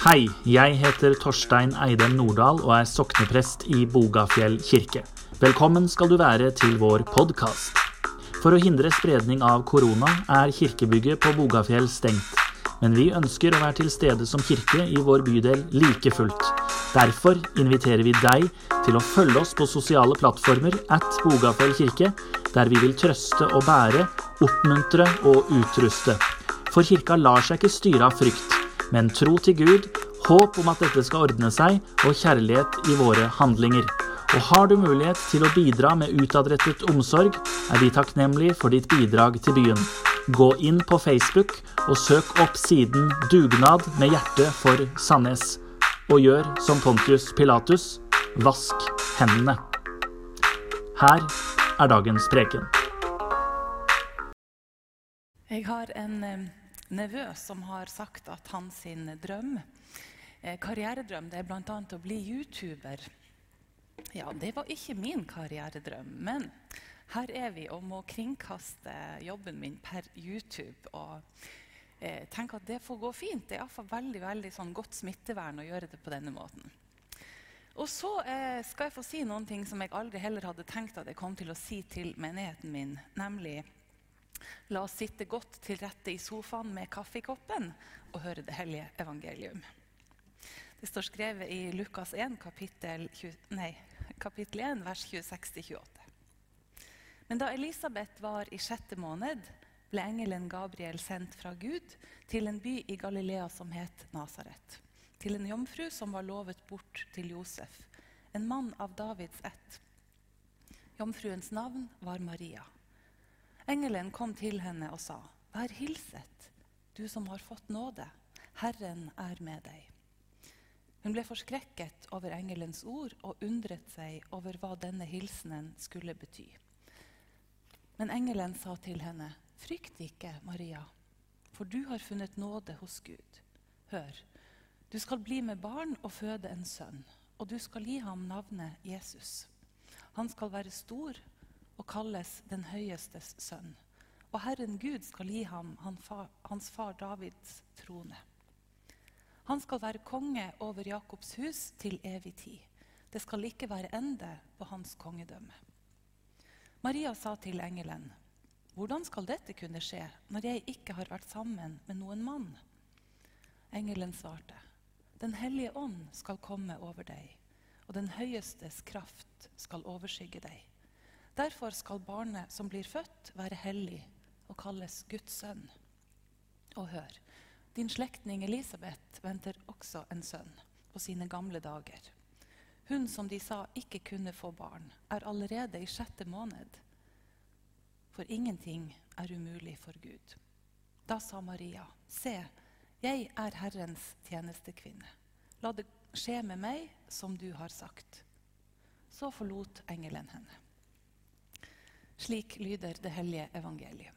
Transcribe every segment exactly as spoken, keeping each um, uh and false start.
Hei, jeg heter Torstein Eidem Nordahl og er sokneprest i Bogafjell kirke. Velkommen skal du være til vår podcast. For å hindre spredning av korona er kirkebygget på Bogafjell stengt, men vi ønsker å være til stede som kirke i vår bydel like fullt. Derfor inviterer vi deg til å følge oss på sosiale plattformer at Bogafjell kirke, der vi vil trøste og bære, oppmuntre og utruste. For kirka lar seg ikke styre av frykt, men tro til Gud, håp om at dette skal ordne seg, og kjærlighet i våre handlinger. Og har du mulighet til å bidra med utadrettet omsorg, er vi takknemlige for ditt bidrag til byen. Gå inn på Facebook og søk opp siden Dugnad med hjerte for Sandnes. Og gjør som Pontius Pilatus, vask hendene. Her er dagens preken. Jeg har en eh, nevø som har sagt at hans sin drøm, eh, karrieredrøm, det er blant annet å bli YouTuber. Ja, det var ikke min karrieredrøm, men her er vi og må kringkaste jobben min per YouTube, og eh, tenk at det får gå fint. Det er i hvert fall veldig, veldig sånn godt smittevern å gjøre det på denne måten. Og så eh, skal jeg få si noen ting som jeg aldri heller hadde tenkt at jeg kom til å si til menigheten min, nemlig la oss sitte godt til rette i sofaen med kaffekoppen og høre det hellige evangelium. Det står skrevet i Lukas én, kapittel, tjue, nei, kapittel én, vers tjueseks til tjueåtte. Men da Elisabeth var i sjette måned, ble engelen Gabriel sendt fra Gud til en by i Galilea som het Nazaret, til en jomfru som var lovet bort til Josef, en mann av Davids ett. Jomfruens navn var Maria. Engelen kom til henne og sa, «Vær hilset, du som har fått nåde, Herren er med deg.» Hun ble forskrekket over engelens ord og undret seg over hva denne hilsenen skulle bety. Men engelen sa til henne, «Frykt ikke, Maria, for du har funnet nåde hos Gud. Hør, du skal bli med barn og føde en sønn, og du skal gi ham navnet Jesus. Han skal være stor og kalles den høyestes sønn, og Herren Gud skal gi ham hans far Davids trone. Han skal være konge over Jakobs hus til evig tid. Det skal ikke være ende på hans kongedømme.» Maria sa til engelen, «Hvordan skal dette kunne skje, når jeg ikke har vært sammen med noen mann?» Engelen svarte, «Den hellige ånd skal komme over deg, og den høyestes kraft skal overskygge deg. Derfor skal barnet som blir født være hellig og kalles Guds sønn. Og hør, din slektning Elisabeth venter også en sønn på sine gamle dager. Hun som de sa ikke kunne få barn, er allerede i sjette måned. For ingenting er umulig for Gud. Da sa Maria, «Se, jeg er Herrens tjenestekvinne. La det skje med meg som du har sagt.» Så forlot engelen henne. Slik lyder det hellige evangelium.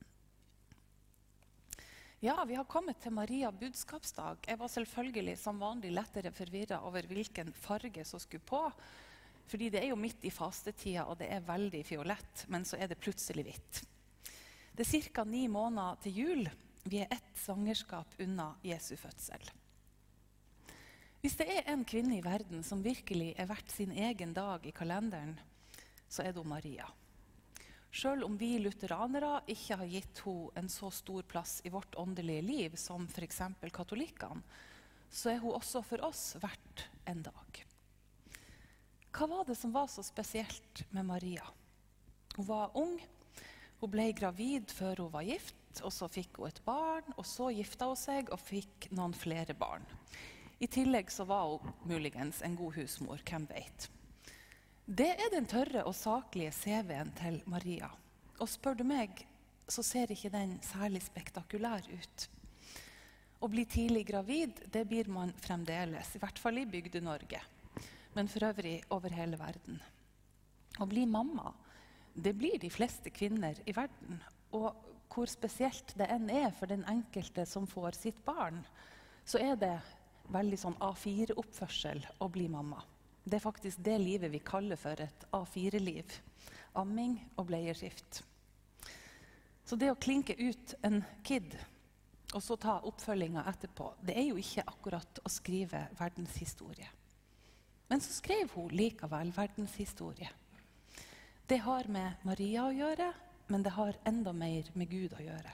Ja, vi har kommet til Maria budskapsdag. Jeg var selvfølgelig som vanlig lettere forvirret over hvilken farge som skulle på, fordi det er jo midt i fastetida, og det er veldig fiolett, men så er det plutselig hvitt. Det er cirka ni måneder til jul. Vi er ett svangerskap unna Jesu fødsel. Hvis det er en kvinne i verden som virkelig er verdt sin egen dag i kalenderen, så er det Maria. Selv om vi lutheranere ikke har gitt henne en så stor plass i vårt åndelige liv som for eksempel katolikkene, så er hun også for oss verdt en dag. Hva var det som var så spesielt med Maria? Hun var ung, hun ble gravid før hun var gift, og så fikk hun et barn, og så gifta hun seg og fikk noen flere barn. I tillegg så var hun muligens en god husmor, hvem vet. Det er den tørre og saklige C V-en til Maria. Og spør du meg, så ser ikke den særlig spektakulær ut. Å bli tidlig gravid, det blir man fremdeles, i hvert fall i Bygde-Norge, men for øvrig over hele verden. Å bli mamma, det blir de fleste kvinner i verden, og hvor spesielt det enn er for den enkelte som får sitt barn, så er det veldig sånn A fire-oppførsel å bli mamma. Det er faktisk det livet vi kaller for et A fire-liv. Amming og bleieskift. Så det å klinke ut en kid, og så ta oppfølgingen etterpå, det er jo ikke akkurat å skrive verdenshistorie. Men så skrev hun likevel verdenshistorie. Det har med Maria å gjøre, men det har enda mer med Gud å gjøre.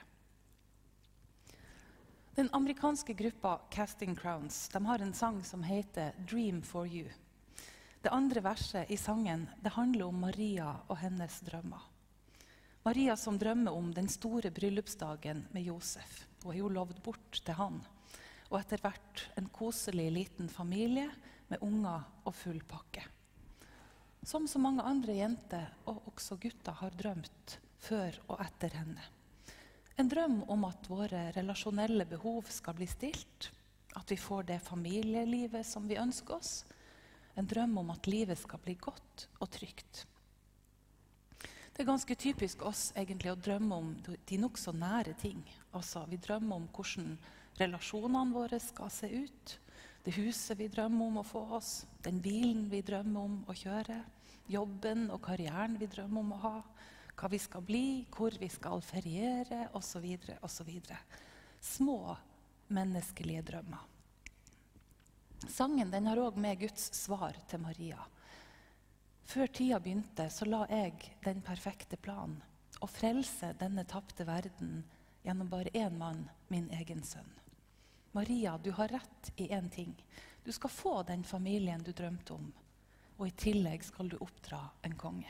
Den amerikanske gruppa Casting Crowns, de har en sang som heter Dream for You. Det andre verset i sangen, det handler om Maria og hennes drømmer. Maria som drømmer om den store bryllupsdagen med Josef. Hun er jo lovd bort til han. Og etter hvert en koselig liten familie med unger og full pakke. Som så mange andre jenter, og også gutter, har drømt før og etter henne. En drøm om at våre relasjonelle behov skal bli stilt, at vi får det familielivet som vi ønsker oss. En drøm om at livet skal bli godt og trygt. Det er ganske typisk oss egentlig å drømme om de nok så nære ting. Altså, vi drømmer om hvordan relasjonene våre skal se ut, det huset vi drømmer om å få oss, den bilen vi drømmer om å kjøre, jobben og karrieren vi drømmer om å ha, hva vi skal bli, hvor vi skal feriere, og så videre, og så videre. Små menneskelige drømmer. Sangen den har også med Guds svar til Maria. Før tida begynte, så la jeg den perfekte planen, å frelse denne tapte verden gjennom bare en mann, min egen sønn. Maria, du har rett i en ting. Du skal få den familien du drømte om, og i tillegg skal du oppdra en konge.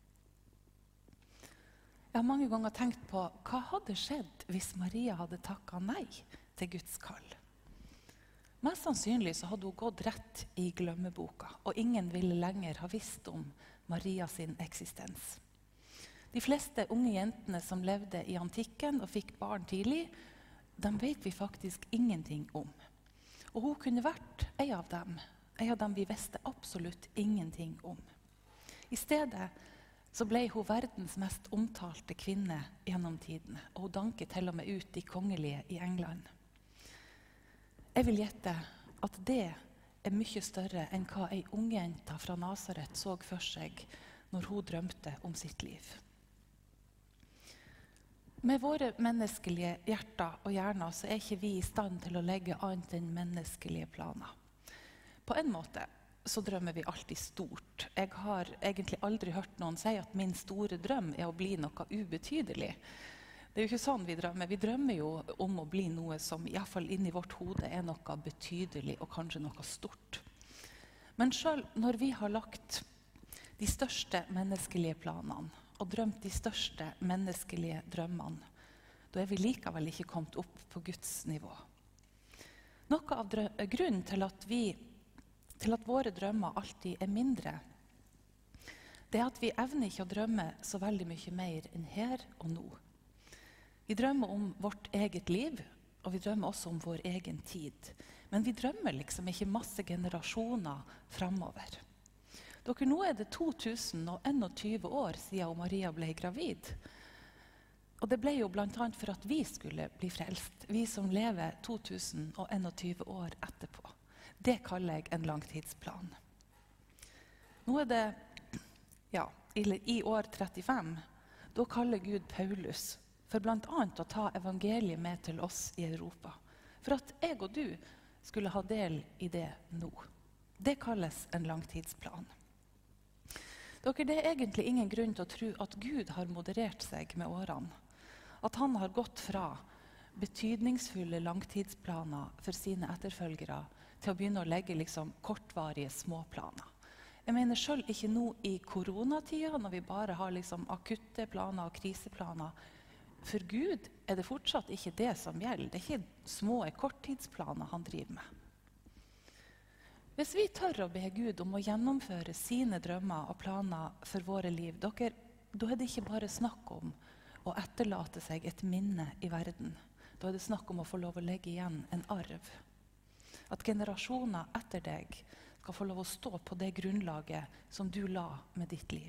Jeg har mange ganger tenkt på hva hadde skjedd hvis Maria hadde takket nei til Guds kall. Mest sannsynlig så hadde hun gått rett i glemmeboka, og ingen ville lenger ha visst om Maria sin eksistens. De fleste unge jentene som levde i antikken og fikk barn tidlig, dem vet vi faktisk ingenting om. Og hun kunne vært en av dem, en av dem vi visste absolutt ingenting om. I stedet så ble hun verdens mest omtalte kvinne gjennom tidene, og hun danket til og med ut de kongelige i England. Jeg vil gjette at det er mye større enn hva en ungjenta fra Nazaret så for seg når hun drømte om sitt liv. Med våre menneskelige hjerter og hjerner så er ikke vi i stand til å legge annet enn menneskelige planer. På en måte så drømmer vi alltid stort. Jeg har egentlig aldri hørt noen si at min store drøm er å bli noe ubetydelig. Det er jo ikke sånn vi drømmer. Vi drømmer jo om å bli noe som i hvert fall inni vårt hode er noe betydelig og kanskje noe stort. Men selv når vi har lagt de største menneskelige planene og drømt de største menneskelige drømmene, da er vi likevel ikke kommet opp på Guds nivå. Noe av grunnen til at vi til at våre drømmer alltid er mindre, det er at vi evner ikke å drømme så veldig mye mer enn her og nå. Vi drømmer om vårt eget liv, og vi drømmer også om vår egen tid. Men vi drømmer liksom ikke masse generasjoner fremover. Dere, nå er det to tusen tjueen år siden Maria ble gravid. Og det ble jo blant annet for at vi skulle bli frelst, vi som lever to tusen tjueen år etterpå. Det kaller jeg en langtidsplan. Nå er det, ja, i år trettifem, da kaller Gud Paulus for blant annet å ta evangeliet med til oss i Europa. For at jeg og du skulle ha del i det nå. Det kalles en langtidsplan. Dere, det er egentlig ingen grunn til å tro at Gud har moderert seg med årene. At han har gått fra betydningsfulle langtidsplaner for sine etterfølgere til å begynne å legge liksom kortvarige småplaner. Jeg mener selv ikke nå i koronatida, når vi bare har liksom akutte planer og kriseplaner. For Gud er det fortsatt ikke det som gjelder. Det er ikke små korttidsplaner han driver med. Hvis vi tør å be Gud om å gjennomføre sine drømmer og planer for våre liv, dere, da er det ikke bare snakk om å etterlate seg et minne i verden. Da er det snakk om å få lov å legge igjen en arv. At generasjoner etter deg skal få lov å stå på det grunnlaget som du la med ditt liv.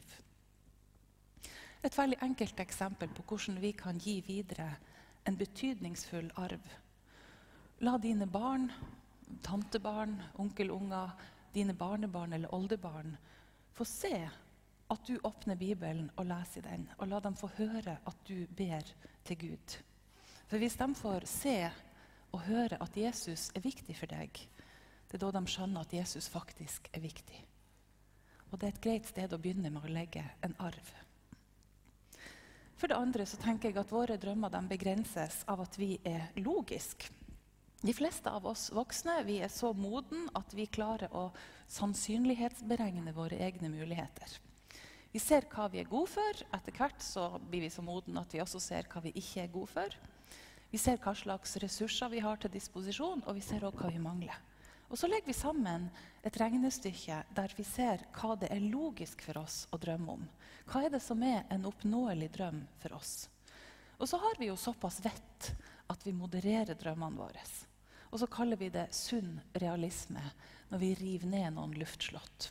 Et veldig enkelt eksempel på hvordan vi kan gi videre en betydningsfull arv. La dine barn, tantebarn, onkelunger, dine barnebarn eller oldebarn få se at du åpner Bibelen og leser den, og la dem få høre at du ber til Gud. For hvis de får se og hører at Jesus er viktig for deg, det er da de skjønner at Jesus faktisk er viktig. Og det er et greit sted å begynne med å legge en arv. For det andre så tenker jeg at våre drømmer de begrenses av at vi er logisk. De fleste av oss voksne vi er så moden at vi klarer å sannsynlighetsberegne våre egne muligheter. Vi ser hva vi er gode for, etter hvert så blir vi så moden at vi også ser hva vi ikke er gode for. Vi ser hva slags ressurser vi har til disposisjon, og vi ser også hva vi mangler. Og så legger vi sammen et regnestykke der vi ser hva det er logisk for oss å drømme om. Hva er det som er en oppnåelig drøm for oss? Og så har vi jo såpass vett at vi modererer drømmene våre. Og så kaller vi det sunn realisme når vi river ned noen luftslott.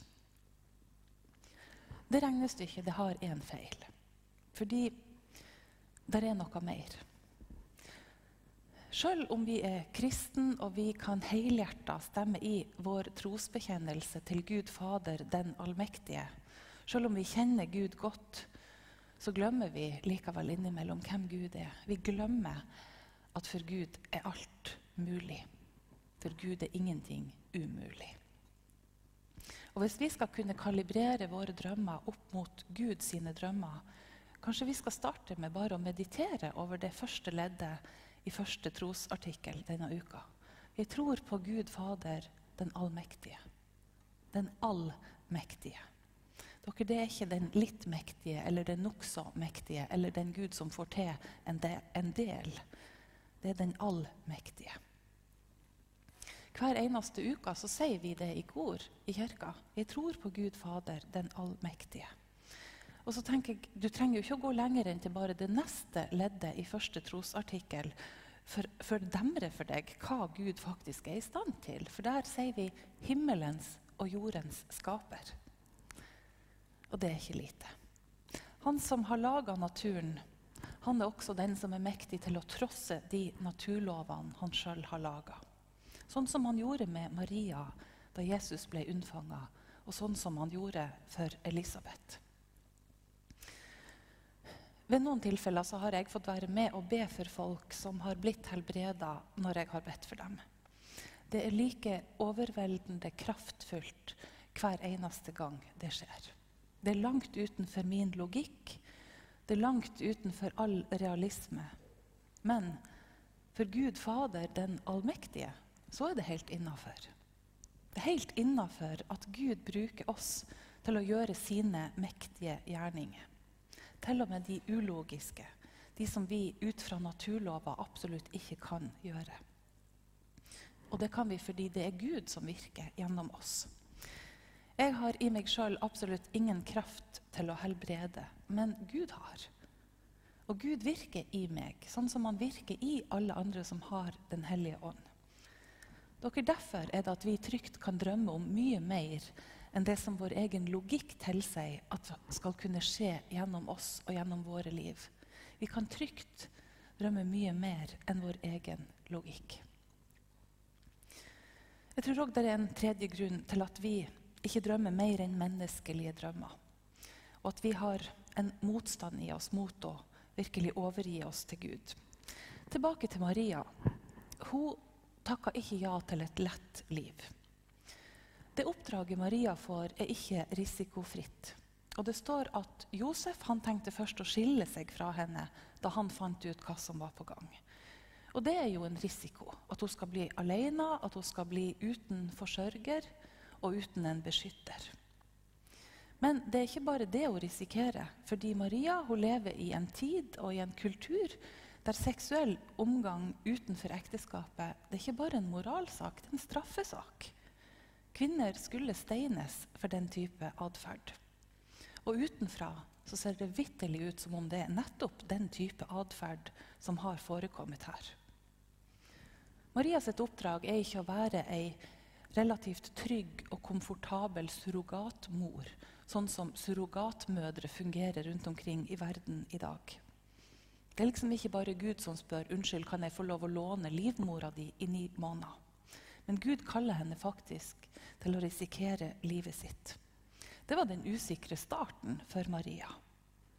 Det regnestykket det har en feil, fordi det er noe mer. Selv om vi er kristen og vi kan helhjertet stemme i vår trosbekjennelse til Gud Fader, den allmektige, selv om vi kjenner Gud godt, så glemmer vi likevel innimellom hvem Gud er. Vi glemmer at for Gud er alt mulig. For Gud er ingenting umulig. Og hvis vi skal kunne kalibrere våre drømmer opp mot Gud sine drømmer, kanskje vi skal starte med bare å meditere over det første leddet i første trosartikkel denne uka. Jeg tror på Gud Fader, den allmektige. Den allmektige. Dere, det er ikke den litt mektige, eller den nok så mektige, eller den Gud som får til en del. En del. Det er den allmektige. Hver eneste uka så sier vi det i kor i kirka. Jeg tror på Gud Fader, den allmektige. Og så tenker jeg, du trenger jo ikke å gå lenger enn til bare det neste leddet i første trosartikkel for, for å demre for deg hva Gud faktisk er i stand til. For der sier vi himmelens og jordens skaper. Og det er ikke lite. Han som har laget naturen, han er også den som er mektig til å trosse de naturlovene han selv har laget. Sånn som han gjorde med Maria da Jesus ble unnfanget, og sånn som han gjorde for Elisabeth. Ved noen tilfeller så har jeg fått være med og be for folk som har blitt helbredet når jeg har bedt for dem. Det er like overveldende kraftfullt hver eneste gang det skjer. Det er langt utenfor min logikk, det er langt utenfor all realisme. Men for Gud Fader, den allmektige, så er det helt innenfor. Det er helt innenfor at Gud bruker oss til å gjøre sine mektige gjerninger. Til og med de ulogiske, de som vi ut fra naturlover absolutt ikke kan gjøre. Og det kan vi fordi det er Gud som virker gjennom oss. Jeg har i meg selv absolutt ingen kraft til å helbrede, men Gud har. Og Gud virker i meg, sånn som han virker i alle andre som har den hellige ånd. Dere, derfor er det at vi trygt kan drømme om mye mer enn det som vår egen logikk tilsier at skal kunne skje gjennom oss og gjennom våre liv. Vi kan trygt drømme mye mer enn vår egen logikk. Jeg tror også det er en tredje grunn til at vi ikke drømmer mer enn menneskelige drømmer. Og at vi har en motstand i oss mot å virkelig overgi oss til Gud. Tilbake til Maria. Hun takket ikke ja til et lett liv. Det oppdraget Maria får er ikke risikofritt. Og det står at Josef han tenkte først å skille seg fra henne da han fant ut hva som var på gang. Og det er jo en risiko, at hun skal bli alene, at hun skal bli uten forsørger og uten en beskytter. Men det er ikke bare det hun risikerer, fordi Maria hun lever i en tid og i en kultur der seksuell omgang utenfor ekteskapet, det er ikke bare en moralsak, det er en straffesak. Kvinner skulle steines for den type adferd. Og utenfra så ser det vitterlig ut som om det er nettopp den type adferd som har forekommet her. Marias oppdrag er ikke å være en relativt trygg og komfortabel surrogatmor, sånn som surrogatmødre fungerer rundt omkring i verden i dag. Det er liksom ikke bare Gud som spør, unnskyld, kan jeg få lov å låne livmora di i ni måneder? Men Gud kaller henne faktisk til å risikere livet sitt. Det var den usikre starten for Maria.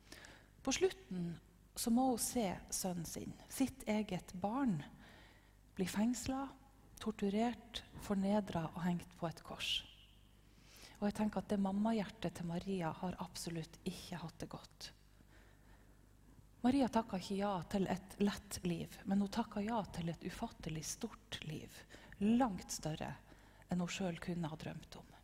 På slutten så må hun se sønnen sin, sitt eget barn, bli fengslet, torturert, fornedret og hengt på et kors. Og jeg tenker at det mammahjertet til Maria har absolutt ikke hatt det godt. Maria takket ikke ja til et lett liv, men hun takket ja til et ufattelig stort liv. Langt større enn hun selv kunne ha drømt om.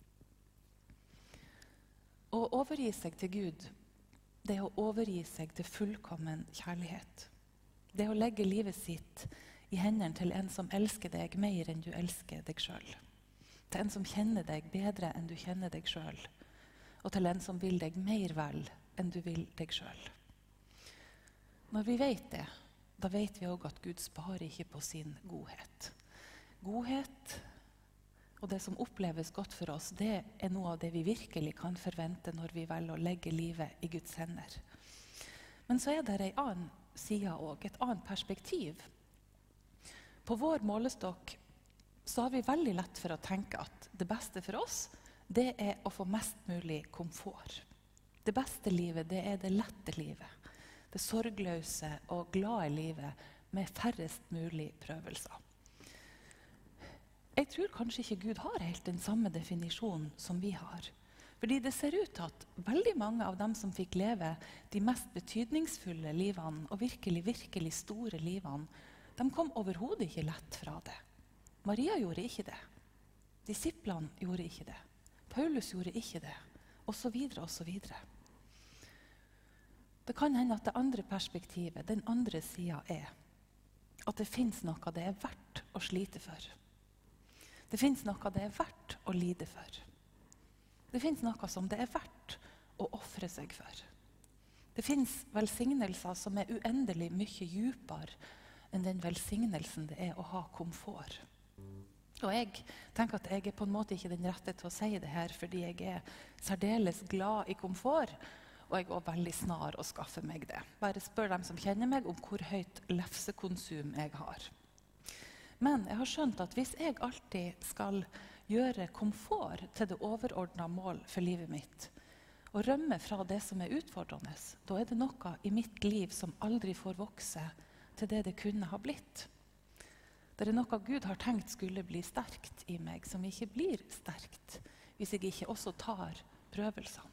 Å overgi seg til Gud, det er å overgi seg til fullkommen kjærlighet. Det er å legge livet sitt i hendene til en som elsker deg mer enn du elsker deg selv. Til en som kjenner deg bedre enn du kjenner deg selv. Og til en som vil deg mer vel enn du vil deg selv. Når vi vet det, da vet vi også at Gud sparer ikke på sin godhet. Godhet og det som oppleves godt for oss, det er noe av det vi virkelig kan forvente når vi velger å legge livet i Guds hender. Men så er det en annen side også, et annet perspektiv. På vår målestokk så har vi veldig lett for å tenke at det beste for oss, det er å få mest mulig komfort. Det beste livet, det er det lette livet. Det sorgløse og glade livet med færrest mulig prøvelser. Jeg tror kanskje ikke Gud har helt den samme definisjonen som vi har. Fordi det ser ut til at veldig mange av dem som fikk leve de mest betydningsfulle livene og virkelig, virkelig store livene, de kom overhodet ikke lett fra det. Maria gjorde ikke det. Disiplene gjorde ikke det. Paulus gjorde ikke det. Og så videre, og så videre. Det kan hende at det andre perspektivet, den andre siden er at det finnes noe det er verdt å slite for. Det finnes noe det er verdt å lide for. Det finnes noe som det er verdt å offre seg for. Det finnes velsignelser som er uendelig mye djupere enn den velsignelsen det er å ha komfort. Og jeg tenker at jeg er på en måte ikke den rette til å si det her, fordi jeg er særdeles glad i komfort, og jeg er også veldig snar å skaffe meg det. Bare spør dem som kjenner meg om hvor høyt lefsekonsum jeg har. Men jeg har skjønt at hvis jeg alltid skal gjøre komfort til det overordnede mål for livet mitt, og rømme fra det som er utfordrende, da er det noe i mitt liv som aldri får vokse til det det kunne ha blitt. Det er noe Gud har tenkt skulle bli sterkt i meg, som ikke blir sterkt, hvis jeg ikke også tar prøvelsene.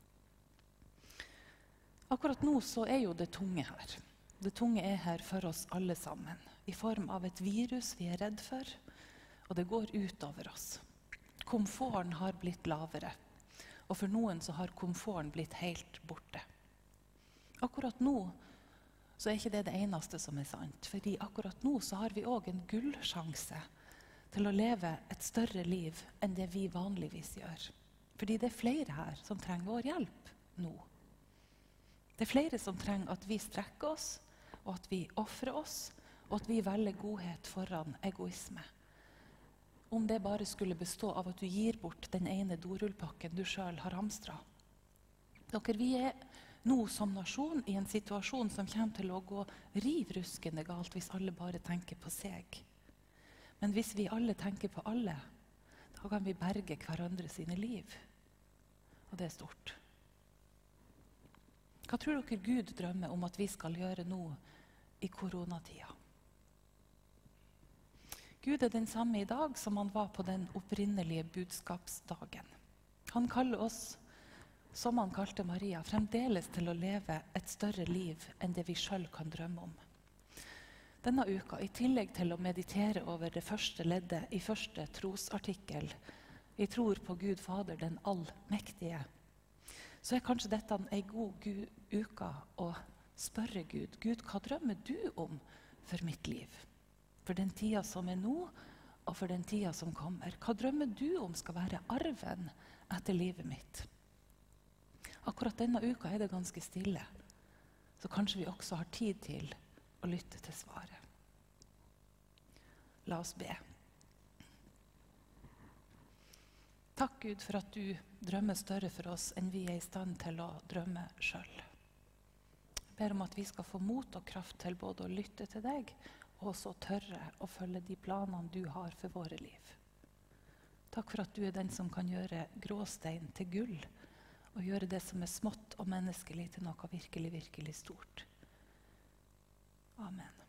Akkurat nå så er jo det tunge her. Det tunge er her for oss alle sammen, i form av et virus vi er redd for, og det går ut over oss. Komforten har blitt lavere, og for noen så har komforten blitt helt borte. Akkurat nå så er ikke det det eneste som er sant, fordi akkurat nå så har vi også en gullsjanse til å leve et større liv enn det vi vanligvis gjør. Fordi det er flere her som trenger vår hjelp nå. Det er flere som trenger at vi strekker oss, og at vi offrer oss, og at vi velger godhet foran egoisme. Om det bare skulle bestå av at du gir bort den ene dorullpakken du selv har hamstret. Dere, vi er nå som nasjon i en situasjon som kommer til å gå rivruskende galt hvis alle bare tenker på seg. Men hvis vi alle tenker på alle, da kan vi berge hverandre sine liv. Og det er stort. Hva tror dere Gud drømmer om at vi skal gjøre nå i koronatida? Gud er den samme i dag som han var på den opprinnelige budskapsdagen. Han kaller oss, som han kalte Maria, fremdeles til å leve et større liv enn det vi selv kan drømme om. Denne uka, i tillegg til å meditere over det første leddet i første trosartikkel, jeg tror på Gud Fader, den allmektige, så er kanskje dette en god uke å spørre Gud, Gud, hva drømmer du om for mitt liv? For den tida som er nå, og for den tida som kommer. Hva drømmer du om skal være arven etter livet mitt? Akkurat denne uka er det ganske stille, så kanskje vi også har tid til å lytte til svaret. La oss be. Takk Gud for at du drømmer større for oss enn vi er i stand til å drømme selv. Jeg ber om at vi skal få mot og kraft til både å lytte til deg, og også tørre å følge de planene du har for våre liv. Takk for at du er den som kan gjøre gråstein til gull, og gjøre det som er smått og menneskelig til noe virkelig, virkelig stort. Amen.